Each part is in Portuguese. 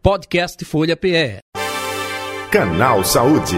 Podcast Folha PE. Canal Saúde.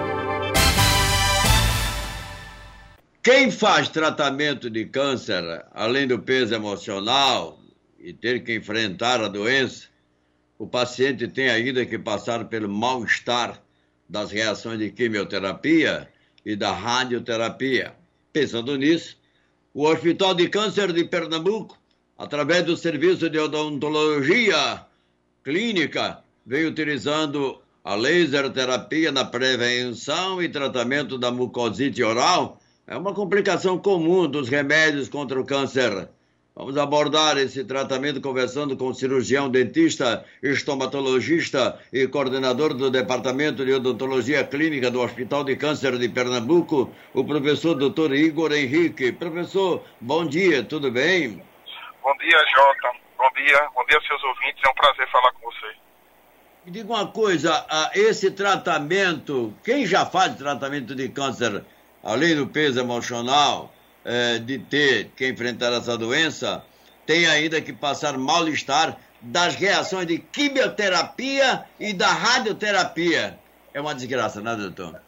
Quem faz tratamento de câncer, além do peso emocional e ter que enfrentar a doença, o paciente tem ainda que passar pelo mal-estar das reações de quimioterapia e da radioterapia. Pensando nisso, o Hospital de Câncer de Pernambuco, através do Serviço de Odontologia Clínica, vem utilizando a laser terapia na prevenção e tratamento da mucosite oral. É uma complicação comum dos remédios contra o câncer. Vamos abordar esse tratamento conversando com o cirurgião, dentista, estomatologista e coordenador do Departamento de Odontologia Clínica do Hospital de Câncer de Pernambuco, o professor Dr. Igor Henrique. Professor, bom dia, tudo bem? Bom dia, Jota. Bom dia, seus ouvintes. É um prazer falar com você. Me diga uma coisa, esse tratamento, quem já faz tratamento de câncer, além do peso emocional, de ter que enfrentar essa doença, tem ainda que passar mal-estar das reações de quimioterapia e da radioterapia. É uma desgraça, né, doutor?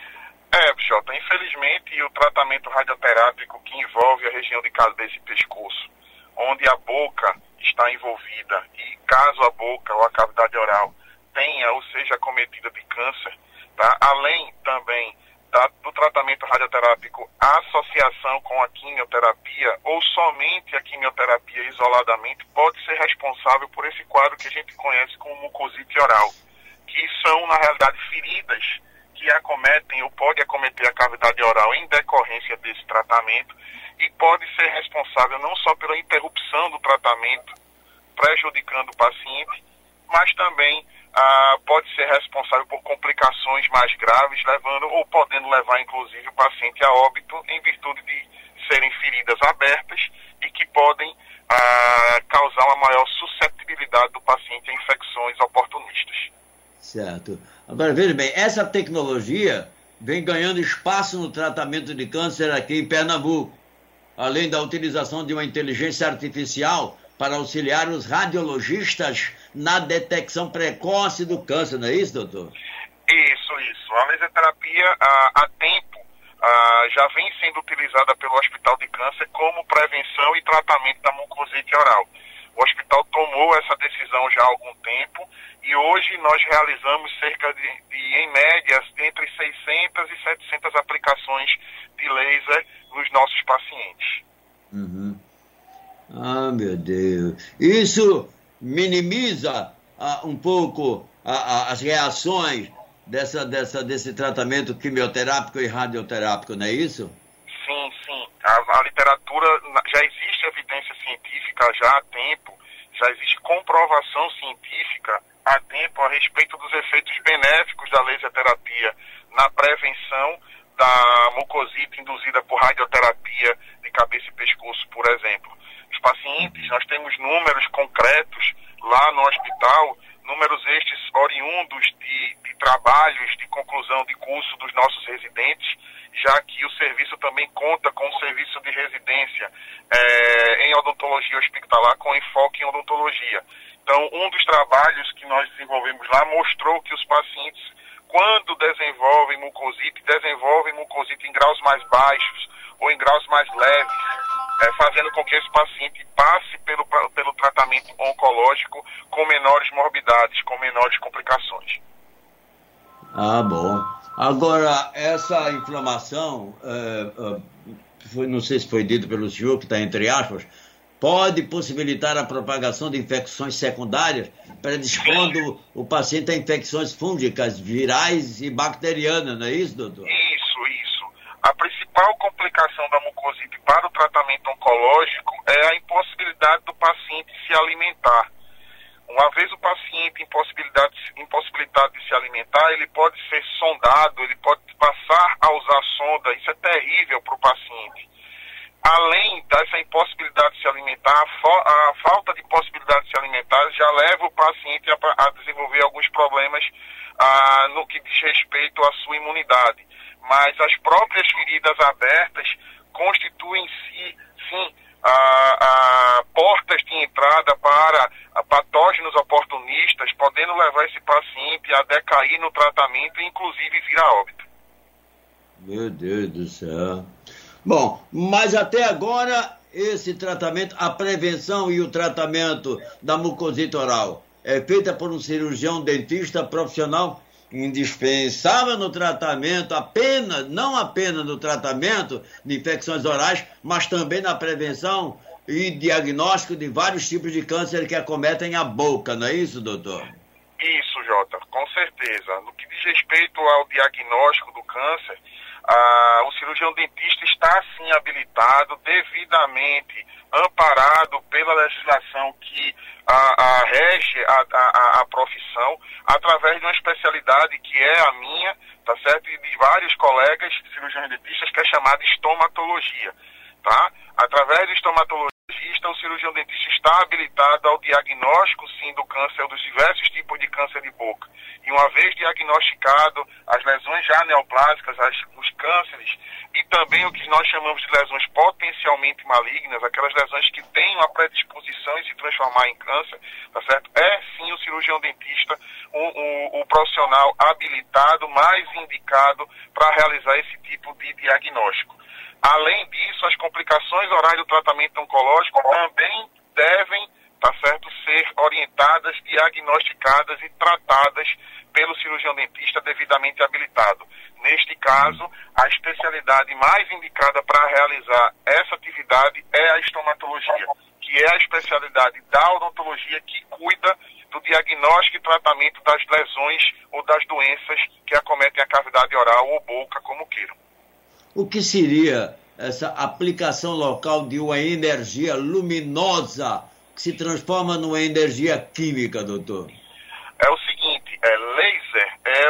Jota, infelizmente o tratamento radioterápico que envolve a região de cabeça e pescoço, onde a boca está envolvida e caso a boca ou a cavidade oral tenha ou seja acometida de câncer, tá? Além também do tratamento radioterápico, a associação com a quimioterapia ou somente a quimioterapia isoladamente pode ser responsável por esse quadro que a gente conhece como mucosite oral, que são, na realidade, feridas que acometem ou pode acometer a cavidade oral em decorrência desse tratamento e pode ser responsável não só pela interrupção do tratamento, prejudicando o paciente, mas também pode ser responsável por complicações mais graves, levando ou podendo levar, inclusive, o paciente a óbito em virtude de serem feridas abertas e que podem causar uma maior suscetibilidade do paciente a infecções oportunistas. Certo. Agora, veja bem, essa tecnologia vem ganhando espaço no tratamento de câncer aqui em Pernambuco, além da utilização de uma inteligência artificial para auxiliar os radiologistas na detecção precoce do câncer, não é isso, doutor? Isso. A laser terapia, há tempo, já vem sendo utilizada pelo Hospital de Câncer como prevenção e tratamento da mucosite oral. O hospital tomou essa decisão já há algum tempo e hoje nós realizamos cerca de em média, entre 600 e 700 aplicações de laser nos nossos pacientes. Uhum. Ah, meu Deus. Isso minimiza um pouco as reações desse tratamento quimioterápico e radioterápico, não é isso? Sim. A literatura, já existe evidência científica já há tempo, já existe comprovação científica há tempo a respeito dos efeitos benéficos da laser terapia na prevenção da mucosite induzida por radioterapia de cabeça e pescoço, por exemplo. Os pacientes, nós temos números concretos lá no hospital, números estes oriundos de trabalhos de conclusão de curso dos nossos residentes, já que o serviço também conta com um serviço de residência em odontologia hospitalar com enfoque em odontologia. Então, um dos trabalhos que nós desenvolvemos lá mostrou que os pacientes, quando desenvolvem mucosite em graus mais baixos ou em graus mais leves, fazendo com que esse paciente passe pelo tratamento oncológico com menores morbidades, com menores complicações. Ah, bom. Agora, essa inflamação, não sei se foi dito pelo senhor, que está entre aspas, pode possibilitar a propagação de infecções secundárias, predispondo o paciente a infecções fúngicas, virais e bacterianas, não é isso, doutor? Isso. A principal complicação da mucosite para o tratamento oncológico é a impossibilidade do paciente se alimentar. Uma vez o paciente impossibilitado de se alimentar, ele pode ser sondado, ele pode passar a usar sonda, isso é terrível para o paciente. Além dessa impossibilidade de se alimentar, a falta de possibilidade de se alimentar já leva o paciente a desenvolver alguns problemas no que diz respeito à sua imunidade. Mas as próprias feridas abertas constituem sim portas de entrada para patógenos oportunistas, podendo levar esse paciente a decair no tratamento e inclusive vir a óbito. Meu Deus do céu. Bom, mas até agora esse tratamento, a prevenção e o tratamento da mucosite oral é feita por um cirurgião dentista profissional indispensável no tratamento, não apenas no tratamento de infecções orais, mas também na prevenção e diagnóstico de vários tipos de câncer que acometem a boca, não é isso, doutor? Isso, Jota, com certeza. No que diz respeito ao diagnóstico do câncer, o cirurgião dentista está sim habilitado, devidamente amparado pela legislação que rege a profissão, através de uma especialidade que é a minha, tá certo? E de vários colegas cirurgiões dentistas, que é chamada estomatologia, tá? Através do estomatologista, o cirurgião dentista está habilitado ao diagnóstico, sim, do câncer, dos diversos tipos de câncer de boca. E uma vez diagnosticado as lesões já neoplásicas, os cânceres, e também o que nós chamamos de lesões potencialmente malignas, aquelas lesões que têm uma predisposição em se transformar em câncer, tá certo? É, sim, o cirurgião dentista, o profissional habilitado, mais indicado para realizar esse tipo de diagnóstico. Além disso, as complicações orais do tratamento oncológico também devem, tá certo, ser orientadas, diagnosticadas e tratadas pelo cirurgião dentista devidamente habilitado. Neste caso, a especialidade mais indicada para realizar essa atividade é a estomatologia, que é a especialidade da odontologia que cuida do diagnóstico e tratamento das lesões ou das doenças que acometem a cavidade oral ou boca, como queiram. O que seria essa aplicação local de uma energia luminosa que se transforma numa energia química, doutor? É o seguinte, laser é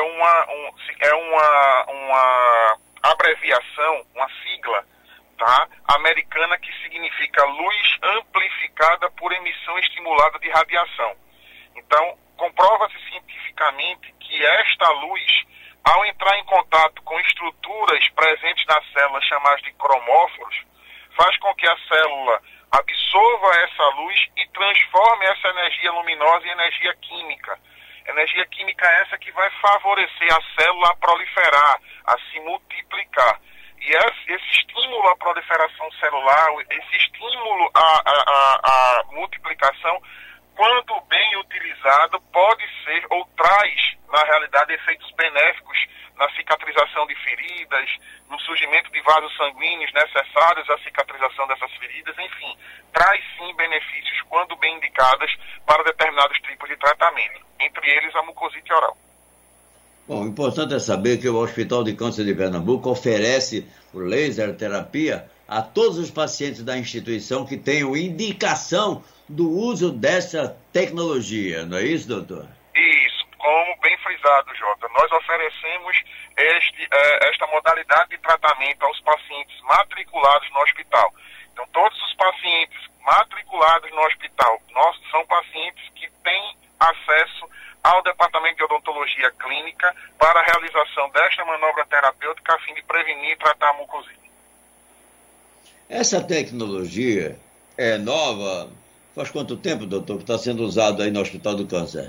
uma abreviação, uma sigla, tá, americana, que significa luz amplificada por emissão estimulada de radiação. Então, comprova-se cientificamente que esta luz, ao entrar em contato com estruturas presentes na célula chamadas de cromóforos, faz com que a célula absorva essa luz e transforme essa energia luminosa em energia química. Energia química é essa que vai favorecer a célula a proliferar, a se multiplicar. E esse estímulo à proliferação celular, esse estímulo à multiplicação, quando bem utilizado, pode ser ou traz, na realidade, efeitos benéficos na cicatrização de feridas, no surgimento de vasos sanguíneos necessários à cicatrização dessas feridas, enfim, traz sim benefícios, quando bem indicadas, para determinados tipos de tratamento, entre eles a mucosite oral. Bom, o importante é saber que o Hospital de Câncer de Pernambuco oferece o laser terapia a todos os pacientes da instituição que tenham indicação do uso dessa tecnologia, não é isso, doutor? Isso, como bem frisado, Jota, nós oferecemos esta modalidade de tratamento aos pacientes matriculados no hospital. Então, todos os pacientes matriculados no hospital são pacientes que têm acesso ao Departamento de Odontologia Clínica para a realização desta manobra terapêutica a fim de prevenir e tratar a mucosite. Essa tecnologia é nova? Faz quanto tempo, doutor, que está sendo usado aí no Hospital do Câncer?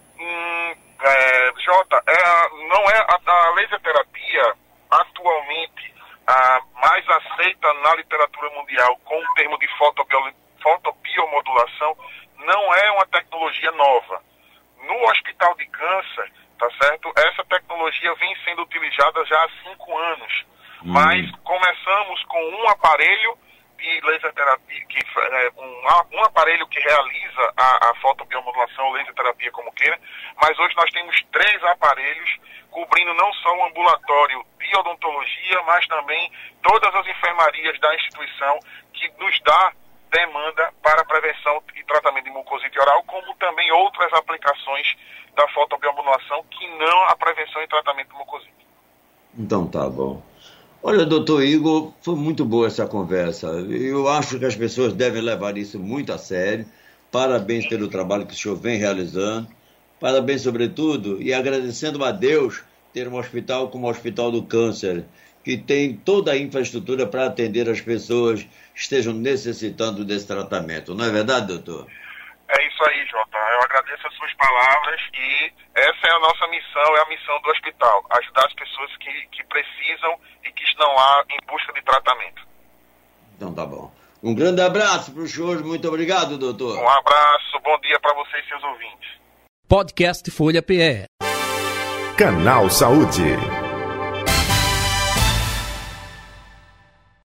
Jota, não é a laser terapia atualmente mais aceita na literatura mundial com o termo de fotobiomodulação, não é uma tecnologia nova. No Hospital de Câncer, tá certo? Essa tecnologia vem sendo utilizada já há 5 anos. Mas começamos com um aparelho de laser terapia, um aparelho que realiza a fotobiomodulação, ou laser terapia, como queira, mas hoje nós temos 3 aparelhos cobrindo não só o ambulatório de odontologia, mas também todas as enfermarias da instituição, que nos dá demanda para prevenção e tratamento de mucosite oral, como também outras aplicações da fotobiomodulação que não a prevenção e tratamento de mucosite. Então tá bom. Olha, doutor Igor, foi muito boa essa conversa. Eu acho que as pessoas devem levar isso muito a sério. Parabéns pelo trabalho que o senhor vem realizando. Parabéns, sobretudo, e agradecendo a Deus ter um hospital como o Hospital do Câncer, que tem toda a infraestrutura para atender as pessoas que estejam necessitando desse tratamento. Não é verdade, doutor? É isso isso aí, Jota. Eu agradeço as suas palavras e essa é a nossa missão, é a missão do hospital. Ajudar as pessoas que precisam e que estão lá em busca de tratamento. Então tá bom. Um grande abraço para o senhor. Muito obrigado, doutor. Um abraço, bom dia para vocês e seus ouvintes. Podcast Folha PE. Canal Saúde.